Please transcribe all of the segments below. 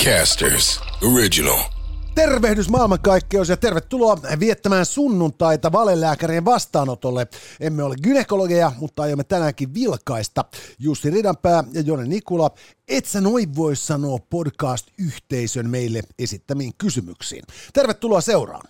Podcasters Original. Tervehdys maailmankaikkeus ja tervetuloa viettämään sunnuntaita valelääkärien vastaanotolle. Emme ole gynekologeja, mutta aiomme tänäänkin vilkaista. Jussi Ridanpää ja Jone Nikula, et sä noin voi sanoa podcast-yhteisön meille esittämiin kysymyksiin. Tervetuloa seuraan.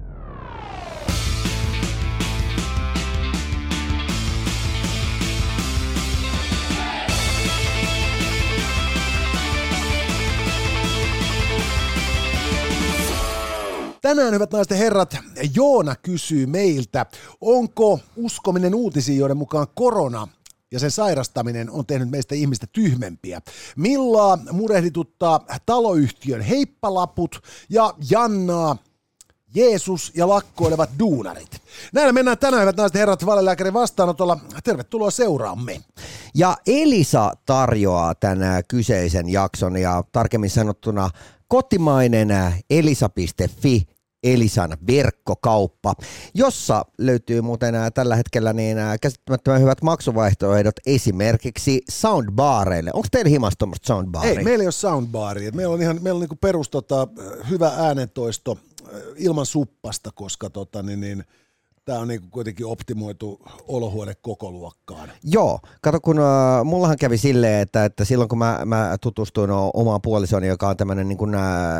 Tänään, hyvät naiset ja herrat, Joona kysyy meiltä, onko uskominen uutisiin, joiden mukaan korona ja sen sairastaminen on tehnyt meistä ihmistä tyhmempiä. Millaa murehdituttaa taloyhtiön heippalaput ja Jannaa Jeesus ja lakkoilevat duunarit. Näillä mennään tänään, hyvät naiset ja herrat, valelääkärin vastaanotolla. Tervetuloa seuraamme. Ja Elisa tarjoaa tämän kyseisen jakson ja tarkemmin sanottuna kotimainen elisa.fi, Elisan verkkokauppa, jossa löytyy muuten tällä hetkellä käsittämättömän hyvät maksuvaihtoehdot esimerkiksi soundbareille. Onko teillä himassa tuommoista soundbaria? Ei, meillä ei ole soundbaria. Meillä on niinku perus hyvä äänentoisto ilman suppasta, koska tämä on niinku kuitenkin optimoitu olohuone kokoluokkaan. Joo, kato kun mullahan kävi silleen, että silloin kun mä tutustuin omaan puolisooni, joka on tämmöinen niin kuin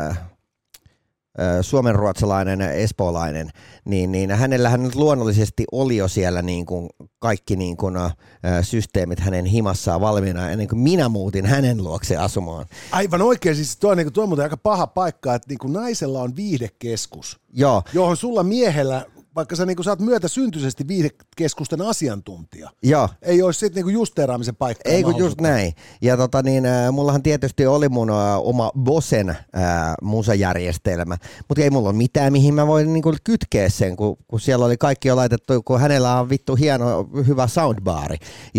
suomenruotsalainen, espoolainen, niin hänellähän nyt luonnollisesti oli jo siellä niin kuin kaikki niin kuin systeemit hänen himassaan valmiina ennen kuin minä muutin hänen luokse asumaan. Aivan oikein, siis tuo on muuten aika paha paikka, että niin kuin naisella on viihdekeskus, joo, johon sulla miehellä, vaikka sä oot myötäsyntyisesti viihdekeskusten asiantuntija. Joo. Ei olisi sitten niinku justeeraamisen paikkaa. Ei kun just näin. Ja mullahan tietysti oli mun oma Bosen musajärjestelmä, mutta ei mulla ole mitään, mihin mä voin niinku kytkeä sen, kun siellä oli kaikki jo laitettu, kun hänellä on vittu hieno, hyvä soundbari.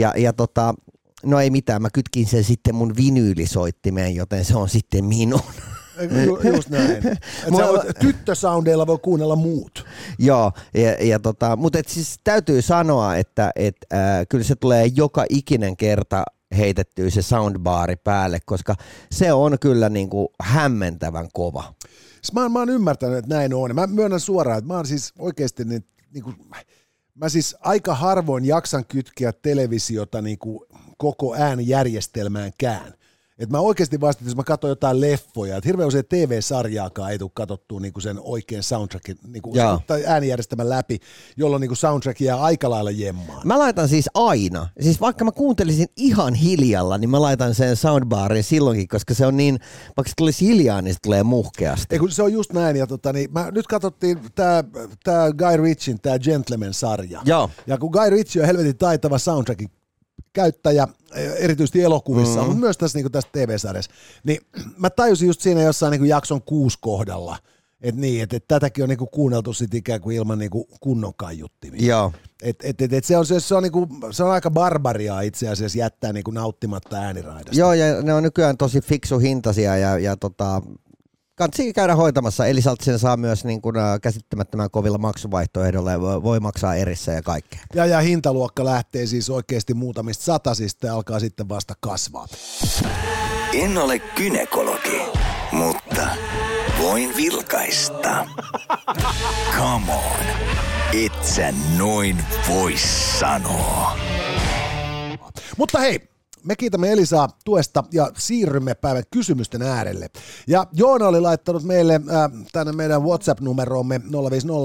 No ei mitään, mä kytkin sen sitten mun vinyylisoittimeen, joten se on sitten minun. Just näin. Tyttösoundeilla voi kuunnella muut. Joo, mutta siis täytyy sanoa, että kyllä se tulee joka ikinen kerta heitettyä se soundbari päälle, koska se on kyllä niinku hämmentävän kova. Mä oon ymmärtänyt, että näin on. Mä myönnän suoraan, että mä oon siis oikeasti mä siis aika harvoin jaksan kytkeä televisiota niinku koko äänijärjestelmäänkään. Et mä oikeasti vasta, jos mä katson jotain leffoja, että hirveän usein TV-sarjaakaan ei tule katsottua niinku sen oikein soundtrackin niinku, tai äänijärjestelmän läpi, jolloin niinku soundtrack jää aika lailla jemmaan. Mä laitan siis aina, siis vaikka mä kuuntelisin ihan hiljalla, niin mä laitan sen soundbarin silloinkin, koska se on niin, vaikka se tulisi hiljaa, niin se tulee muhkeasti. Ei kun se on just näin, ja nyt katsottiin tää Guy Ritchien, tää Gentleman-sarja. Joo. Ja kun Guy Ritchie on helvetin taitava soundtrackin käyttäjä, erityisesti elokuvissa, mutta myös tässä TV-sarjassa, niin mä tajusin just siinä jossain niin jakson 6 kohdalla, että tätäkin on niin kuin kuunneltu sit ikään kuin ilman niin kuin kunnon kaiuttimia. Joo. Se on aika barbariaa itse asiassa jättää niin kuin nauttimatta ääniraidasta. Joo, ja ne on nykyään tosi fiksu hintaisia ja kannattaa käydä hoitamassa. Elisalta sen saa myös niin kuin käsittämättömän kovilla maksuvaihtoehdolla ja voi maksaa erissä ja kaikkea. Ja hintaluokka lähtee siis oikeasti muutamista satasista ja alkaa sitten vasta kasvaa. En ole gynekologi, mutta voin vilkaista. Come on, et sä noin voi sanoa. Mutta hei, me kiitämme Elisaa tuesta ja siirrymme päivän kysymysten äärelle. Ja Joona oli laittanut meille tänne meidän WhatsApp-numeroomme 050533205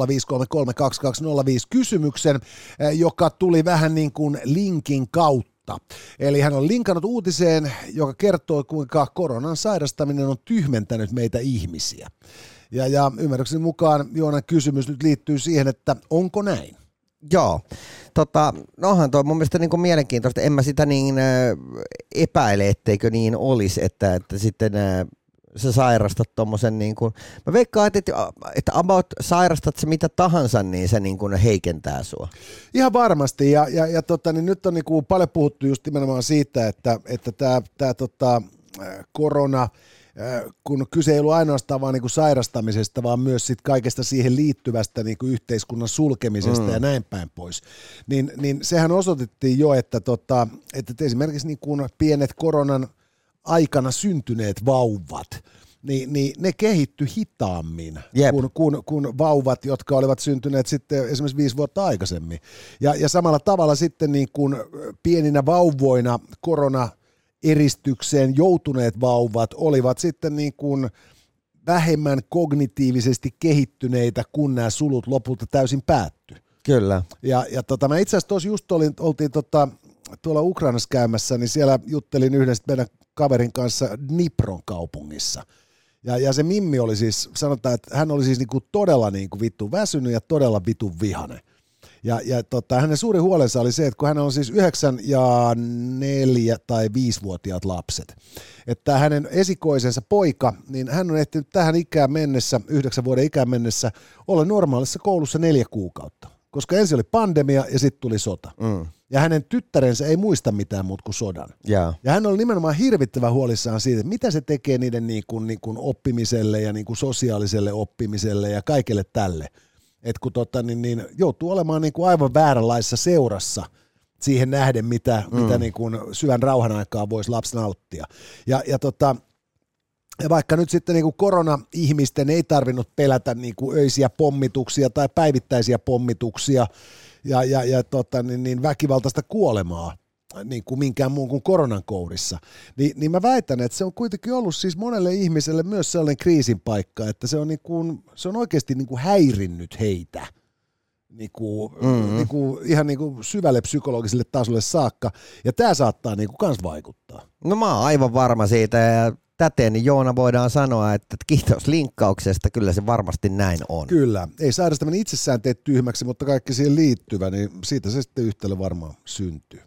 kysymyksen, joka tuli vähän niin kuin linkin kautta. Eli hän on linkannut uutiseen, joka kertoo, kuinka koronan sairastaminen on tyhmentänyt meitä ihmisiä. Ja ymmärrykseni mukaan Joonan kysymys nyt liittyy siihen, että onko näin? Joo, onhan tuo mun mielestä niin mielenkiintoista, en mä sitä niin epäile, etteikö niin olisi, että sitten sä sairastat tommosen niin kuin, mä veikkaan, että about sairastat se mitä tahansa, niin se niin kuin heikentää sua. Ihan varmasti, ja niin nyt on niin kuin paljon puhuttu just nimenomaan siitä, että tämä korona, kun kyse ei ollut ainoastaan vaan niin kuin sairastamisesta, vaan myös sit kaikesta siihen liittyvästä niin kuin yhteiskunnan sulkemisesta ja näin päin pois, niin sehän osoitettiin jo, että esimerkiksi niin kuin pienet koronan aikana syntyneet vauvat, niin ne kehittyi hitaammin kuin vauvat, jotka olivat syntyneet sitten esimerkiksi 5 vuotta aikaisemmin. Ja samalla tavalla sitten niin kuin pieninä vauvoina koronaeristykseen joutuneet vauvat olivat sitten niin kuin vähemmän kognitiivisesti kehittyneitä, kun nämä sulut lopulta täysin päättyi. Kyllä. Ja mä itse asiassa tuossa just oltiin tuolla Ukrainassa käymässä, niin siellä juttelin yhdessä meidän kaverin kanssa Dnipron kaupungissa. Ja se Mimmi oli siis, sanotaan, että hän oli siis niinku todella niinku vittu väsynyt ja todella vittu vihainen. Ja hänen suuri huolensa oli se, että kun hän on siis 9- ja 4- tai 5-vuotiaat lapset, että hänen esikoisensa poika, niin hän on ehtinyt tähän ikään mennessä, 9 vuoden ikään mennessä, olla normaalissa koulussa 4 kuukautta. Koska ensin oli pandemia ja sitten tuli sota. Ja hänen tyttärensä ei muista mitään muuta kuin sodan. Ja hän oli nimenomaan hirvittävän huolissaan siitä, että mitä se tekee niiden niin kuin oppimiselle ja niin kuin sosiaaliselle oppimiselle ja kaikelle tälle. Että kun niin joutuu olemaan niin kuin aivan vääränlaisessa seurassa siihen nähden, mitä niin kuin syvän rauhan aikaa voisi lapsi nauttia. Ja vaikka nyt sitten niin kuin korona-ihmisten ei tarvinnut pelätä niin kuin öisiä pommituksia tai päivittäisiä pommituksia ja niin väkivaltaista kuolemaa niin kuin minkään muun kuin koronan kourissa, niin mä väitän, että se on kuitenkin ollut siis monelle ihmiselle myös sellainen kriisin paikka, että se on oikeasti niin kuin häirinnyt heitä niin kuin ihan niin kuin syvälle psykologiselle tasolle saakka, ja tämä saattaa niin kuin kans vaikuttaa. No mä oon aivan varma siitä, ja täten niin Joona voidaan sanoa, että kiitos linkkauksesta, kyllä se varmasti näin on. Kyllä, ei sairastaminen itsessään tee tyhmäksi, mutta kaikki siihen liittyvä, niin siitä se sitten yhtälö varmaan syntyy.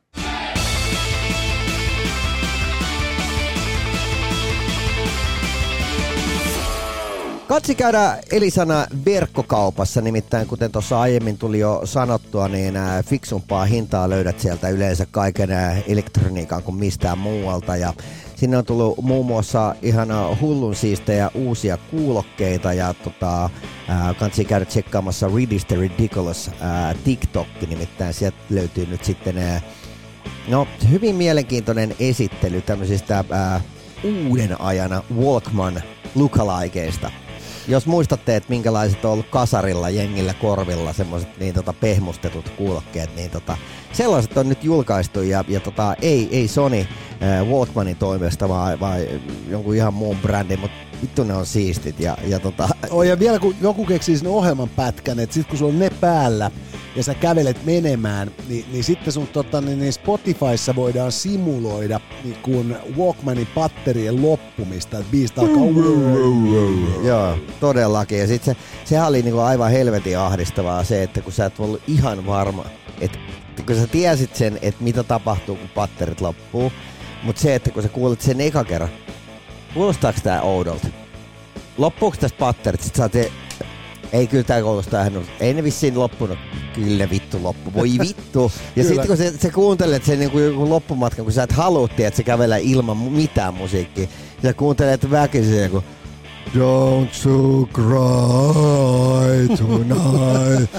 Katsi käydä Elisana verkkokaupassa, nimittäin kuten tuossa aiemmin tuli jo sanottua, niin fiksumpaa hintaa löydät sieltä yleensä kaiken elektroniikan kuin mistään muualta. Ja sinne on tullut muun muassa ihan hullun siistejä uusia kuulokkeita ja kansi käydä tsekkaamassa Read is the Ridiculous TikTok, nimittäin sieltä löytyy nyt sitten hyvin mielenkiintoinen esittely tämmöisistä uuden ajan Walkman lookalikeista. Jos muistatte, että minkälaiset on ollut kasarilla, jengillä, korvilla, semmoiset niin pehmustetut kuulokkeet, niin sellaiset on nyt julkaistu ja ei Sony Walkmanin toimesta, vaan jonkun ihan muun brändin, mutta vittu ne on siistit. Ja vielä kun joku keksii sen ohjelman pätkän, että sit kun sulla on ne päällä ja sä kävelet menemään, niin sitten sun niin Spotifyssa voidaan simuloida niin kun Walkmanin patterien loppumista, että biista alkaa Joo, todellakin. Ja sitten sehän oli niinku aivan helvetin ahdistavaa se, että kun sä et ollut ihan varma, että kun sä tiesit sen, että mitä tapahtuu, kun patterit loppuu, mutta se, että kun sä kuulet sen eka kerran, kuulostaako tää oudolta? Loppuuko tästä patterit? Sitten sä oot, ei kyllä tää kuulostaa ihan, ei ne vissiin loppunut. Kyllä vittu loppu, voi vittu. Ja sitten kun sä kuuntelet sen niin kuin loppumatkan, kun sä et haluutti, että se kävelee ilman mitään musiikkia, ja sä kuuntelet väkisin kun Don't you cry tonight.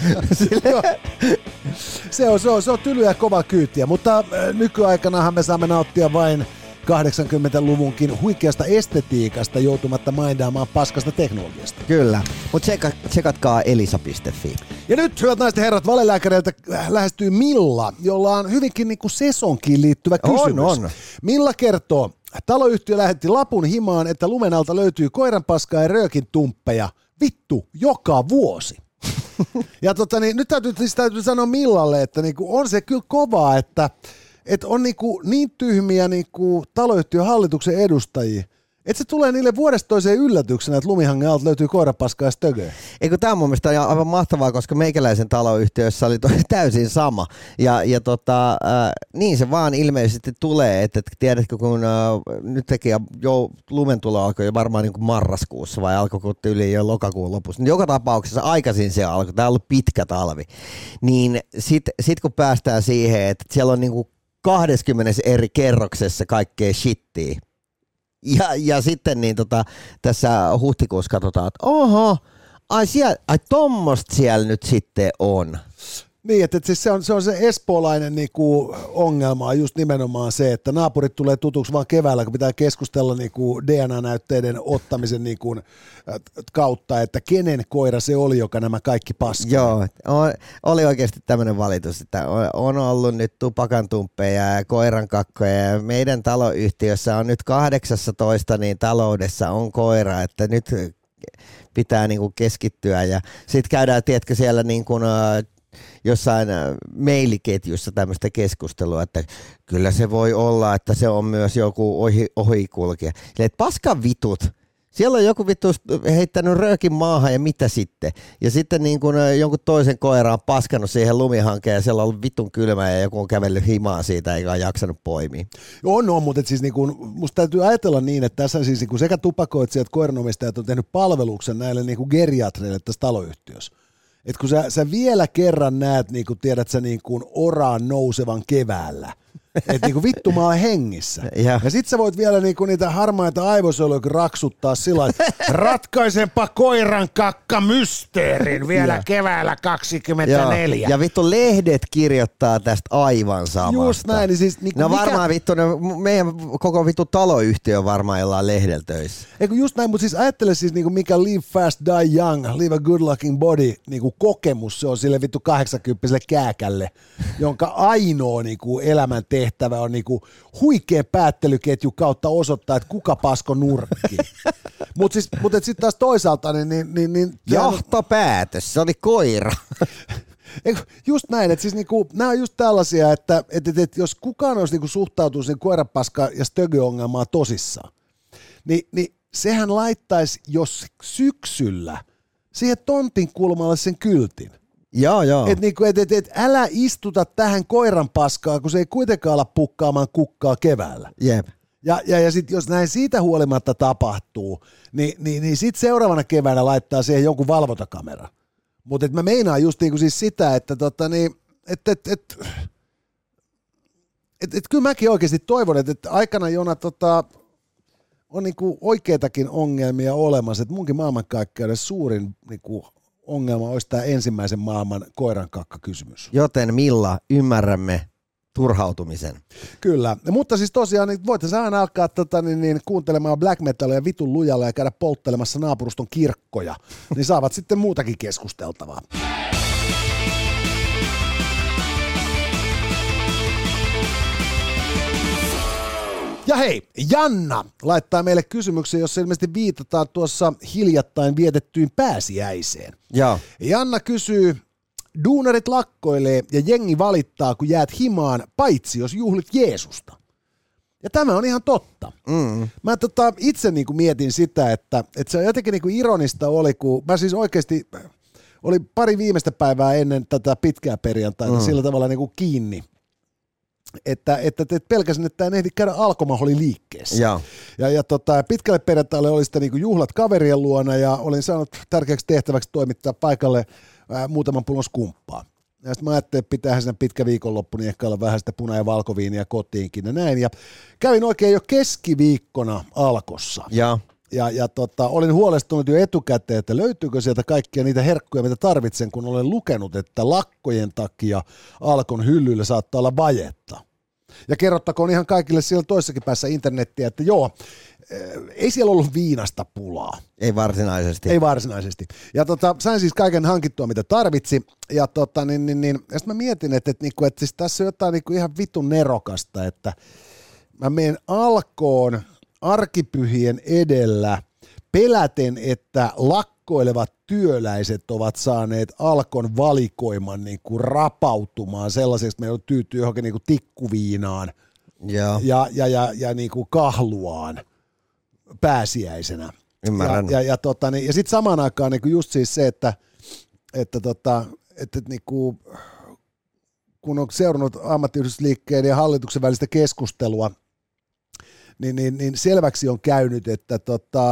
se on tylyä kova kyytiä, mutta nykyaikanahan me saamme nauttia vain 80-luvunkin huikeasta estetiikasta joutumatta mindaamaan paskasta teknologiasta. Kyllä, mutta tsekatkaa elisa.fi. Ja nyt, hyvät naiset ja herrat, valelääkäreiltä lähestyy Milla, jolla on hyvinkin niin kuin sesonkiin liittyvä kysymys. On. Milla kertoo, taloyhtiö lähetti lapun himaan, että lumen alta löytyy koiranpaskaa ja röökin tumppeja. Vittu, joka vuosi. Ja nyt täytyy sanoa Millalle, että niinku on se kyllä kovaa, että on niin tyhmiä taloyhtiön hallituksen edustajia, että se tulee niille vuodesta toiseen yllätyksenä, että lumihangen alta löytyy koirapaskaa ja stögöä. Eikö tämä mun mielestä aivan mahtavaa, koska meikäläisen taloyhtiössä oli täysin sama. Niin se vaan ilmeisesti tulee, että tiedätkö, kun nyt teki lumentulo alkoi jo varmaan niin kuin marraskuussa vai alkoi yli jo lokakuun lopussa. Niin joka tapauksessa aikaisin se alkoi, tämä on ollut pitkä talvi. Niin sit kun päästään siihen, että siellä on niin kuin 20 eri kerroksessa kaikkea shittiä. Ja sitten niin tässä huhtikuussa katsotaan, että oho, ai tommosta siellä nyt sitten on. Niin, että siis se on se espoolainen niinku ongelma, just nimenomaan se, että naapurit tulee tutuksi vaan keväällä, kun pitää keskustella niinku DNA-näytteiden ottamisen niinku kautta, että kenen koira se oli, joka nämä kaikki paskoi. Joo, oli oikeasti tämmöinen valitus, että on ollut nyt tupakantumppeja ja koirankakkoja ja meidän taloyhtiössä on nyt 18 niin taloudessa on koira, että nyt pitää niinku keskittyä ja sitten käydään, tiedätkö, siellä niinku jossain mailiketjussa tämmöistä keskustelua, että kyllä se voi olla, että se on myös joku ohikulkija. Että paskan vitut. Siellä on joku vittu heittänyt röökin maahan ja mitä sitten. Ja sitten niin kun jonkun toisen koira on paskannut siihen lumihankeen ja siellä on ollut vitun kylmä ja joku on kävellyt himaa siitä eikä ole jaksanut poimia. On, mutta siis niin kun, musta täytyy ajatella niin, että tässä siis niin sekä tupakoitsijat että koiranomistajat on tehnyt palveluksen näille niin geriatreille tässä taloyhtiössä. Että kun sä vielä kerran näet, niin kuin tiedät sä niin kuin oraan nousevan keväällä, että niin kuin vittu mä oon hengissä. Ja sit sä voit vielä niin kuin niitä harmaita aivosoluja raksuttaa sillä lailla, että ratkaisenpa koiran kakka mysteerin vielä keväällä 24. Ja vittu lehdet kirjoittaa tästä aivan samasta. Just näin. Niin siis, niin no varmaan vittu, meidän koko vittu taloyhtiö varmaan jollain lehdellä töissä. Eikö just näin, mutta siis ajattele siis niin kuin mikä Live Fast Die Young, Live a Good Looking Body niin kuin kokemus se on sille vittu 80-vuotiaalle kääkälle, jonka ainoa niin kuin elämän tehtävä on niinku huikea päättelyketju kautta osoittaa, että kuka pasko nurkki. Mutta sitten taas toisaalta niin johtopäätös, se oli koira. Just näin, että siis niinku, nämä on just tällaisia, että jos kukaan olisi niinku suhtautunut sen koirapaska- ja stögö-ongelmaan tosissaan, niin sehän laittaisi jos syksyllä siihen tontin kulmalle sen kyltin. Joo. Et älä istuta tähän koiran paskaa, kun se ei kuitenkaan ala pukkaamaan kukkaa keväällä. Jep. Ja sitten jos näin siitä huolimatta tapahtuu, niin sitten seuraavana keväänä laittaa siihen jonkun valvontakamera. Mutta mä meinaan just niinku siis sitä, että kyllä mäkin oikeasti toivon, että aikana jona on niinku oikeitakin ongelmia olemassa, että munkin maailmankaikkeuden suurin niinku ongelma olisi tämä ensimmäisen maailman koirankakka-kysymys. Joten Milla, ymmärrämme turhautumisen. Kyllä, mutta siis tosiaan niin voitte aina alkaa kuuntelemaan black metalia vitun lujalla ja käydä polttelemassa naapuruston kirkkoja, niin saavat sitten muutakin keskusteltavaa. Ja hei, Janna laittaa meille kysymyksen, jossa ilmeisesti viitataan tuossa hiljattain vietettyyn pääsiäiseen. Joo. Janna kysyy, duunarit lakkoilee ja jengi valittaa, kun jäät himaan, paitsi jos juhlit Jeesusta. Ja tämä on ihan totta. Mä itse niinku mietin sitä, että se jotenkin niinku ironista oli, kun mä siis oikeasti oli pari viimeistä päivää ennen tätä pitkää perjantaita sillä tavalla niinku kiinni. Että pelkäsin, että en ehdi käydä alkomaholi liikkeessä. Ja pitkälle perjantaille oli sitten niinku juhlat kaverien luona ja olin saanut tärkeäksi tehtäväksi toimittaa paikalle muutaman pullon skumppaa. Ja sitten mä ajattelin, että pitäähän sen pitkä viikonloppu, niin ehkä olla vähän sitä puna- ja valkoviiniä kotiinkin ja näin. Ja kävin oikein jo keskiviikkona Alkossa. Ja olin huolestunut jo etukäteen, että löytyykö sieltä kaikkia niitä herkkuja, mitä tarvitsen, kun olen lukenut, että lakkojen takia Alkon hyllyllä saattaa olla vajetta. Ja kerrottakoon ihan kaikille siellä toissakin päässä internettiä, että joo, ei siellä ollut viinasta pulaa. Ei varsinaisesti. Ja sain siis kaiken hankittua, mitä tarvitsi. Ja sitten mä mietin, että siis tässä on jotain ihan vitun nerokasta, että mä menen Alkoon arkipyhien edellä peläten, että lakkoilevat työläiset ovat saaneet Alkon valikoiman rapautumaan sellaiseksi, että meillä on tyytyy johonkin tikkuviinaan ja kahluaan pääsiäisenä. Ymmärrän. Ja sitten samaan aikaan just siis se, että kun on seurannut ammattiyhdistysliikkeen ja hallituksen välistä keskustelua, niin selväksi on käynyt, että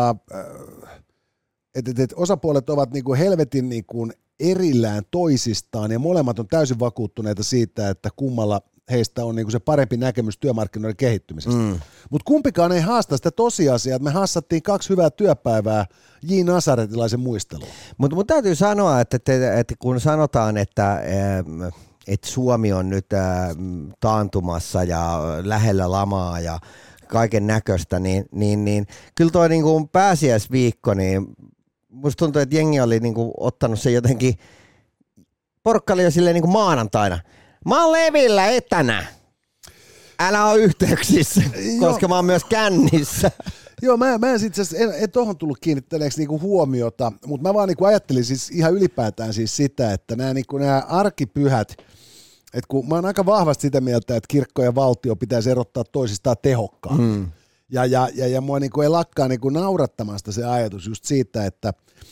osapuolet ovat helvetin erillään toisistaan ja molemmat on täysin vakuuttuneita siitä, että kummalla heistä on niinku se parempi näkemys työmarkkinoiden kehittymisestä. Mutta kumpikaan ei haasta sitä tosiasiaa, että me hassattiin 2 hyvää työpäivää J. Nasaretilaisen muisteluun. Mutta mun täytyy sanoa, että kun sanotaan, että Suomi on nyt taantumassa ja lähellä lamaa ja kaiken näköistä, niin kyllä toi niinku pääsiäisviikko, niin musta tuntuu, että jengi oli niinku ottanut se jotenkin, porukka oli jo silleen niinku maanantaina. Mä oon levillä etänä. Älä oo yhteyksissä, koska mä oon myös kännissä. Joo, mä en tohon tullut kiinnittäneeksi niinku huomiota, mutta mä vaan niinku ajattelin siis ihan ylipäätään siis sitä, että nämä arkipyhät, että kun mä oon aika vahvasti sitä mieltä, että kirkko ja valtio pitäisi erottaa toisistaan tehokkaammin. Ja mua niinku ei lakkaa niinku naurattamasta se ajatus just siitä, että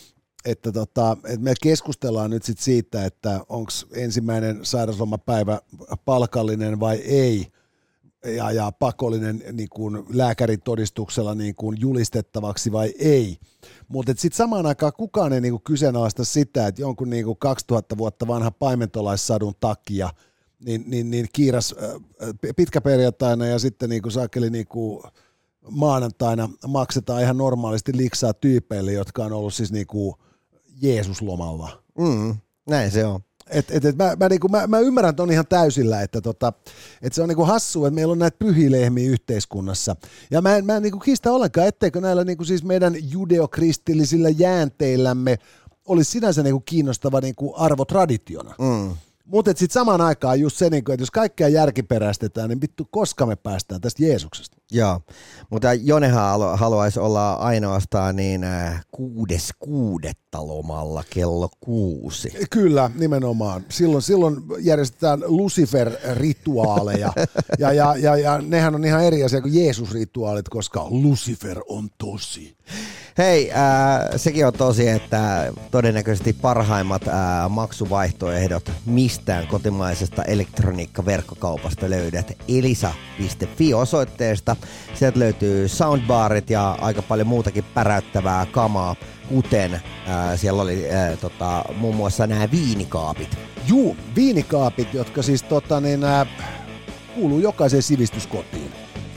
me keskustellaan nyt sit siitä, että onko ensimmäinen sairauslomapäivä palkallinen vai ei, ja pakollinen niin kuin lääkärin todistuksella niin kuin julistettavaksi vai ei. Mutta sitten samaan aikaan kukaan ei niin kuin kyseenalaista sitä, että jonkun niin kuin 2000 vuotta vanha paimentolaissadun takia niin kiiras pitkäperjantaina ja sitten niin kuin saakeli niin kuin maanantaina maksetaan ihan normaalisti liksaa tyypeille, jotka on ollut siis niin kuin Jeesuslomalla. Näin se on. Mä ymmärrän ton ihan täysillä, että se on niinku hassua, että meillä on näitä pyhilehmiä yhteiskunnassa. Ja mä en niinku kiistä ollenkaan, etteikö näillä niinku siis meidän judeokristillisillä jäänteillämme olisi sinänsä niinku kiinnostava niinku arvotraditiona. Mutta sitten samaan aikaan just se, että jos kaikkea järkiperäistetään, niin vittu, koska me päästään tästä Jeesuksesta. Joo, mutta Jonehan haluaisi olla ainoastaan niin 6.6. lomalla kello 6. Kyllä, nimenomaan. Silloin järjestetään Lucifer-rituaaleja, ja nehän on ihan eri asia kuin Jeesus-rituaalit, koska Lucifer on tosi. Hei, sekin on tosi, että todennäköisesti parhaimmat maksuvaihtoehdot mistään kotimaisesta elektroniikkaverkkokaupasta löydät elisa.fi-osoitteesta. Sieltä löytyy soundbarit ja aika paljon muutakin päräyttävää kamaa, kuten siellä oli muun muassa nämä viinikaapit. Juu, viinikaapit, jotka siis kuuluu jokaiseen sivistyskotiin.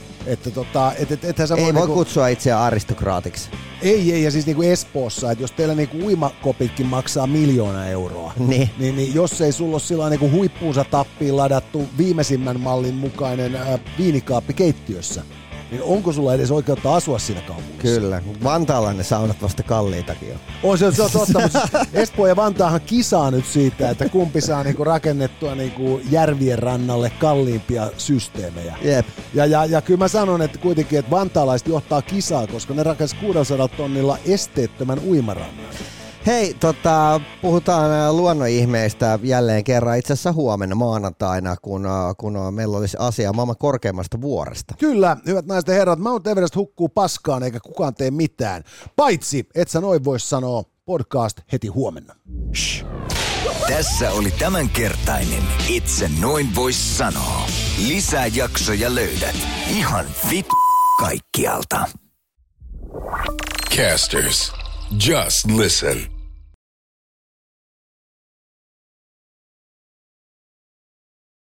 Ei voi kutsua itseään aristokraatiksi. Ei, ja siis niinku Espoossa, että jos teillä niinku uimakopitkin maksaa 1 000 000 euroa, niin jos ei sulla ole sillä niinku huippuunsa tappiin ladattu viimeisimmän mallin mukainen viinikaappi keittiössä, niin onko sulla edes oikeutta asua siinä kaupungissa? Kyllä, Vantaalla ne saunat vasta kalliitakin on. Se on totta, mutta Espoo ja Vantaahan kisaa nyt siitä, että kumpi saa niinku rakennettua niinku järvien rannalle kalliimpia systeemejä. Jep. Ja kyllä mä sanon, että kuitenkin, että vantaalaiset johtaa kisaa, koska ne rakensi 600 tonnilla esteettömän uimarannan. Hei, puhutaan luonnonihmeistä jälleen kerran itse asiassa huomenna maanantaina, kun meillä olisi asia maailman korkeimmasta vuoresta. Kyllä, hyvät naiset ja herrat, Mount Everest hukkuu paskaan eikä kukaan tee mitään. Paitsi, et sä noin vois sanoa, podcast heti huomenna. Shh. Tässä oli tämänkertainen Itse noin vois sanoa. Lisää jaksoja löydät ihan kaikkialta. Casters, just listen.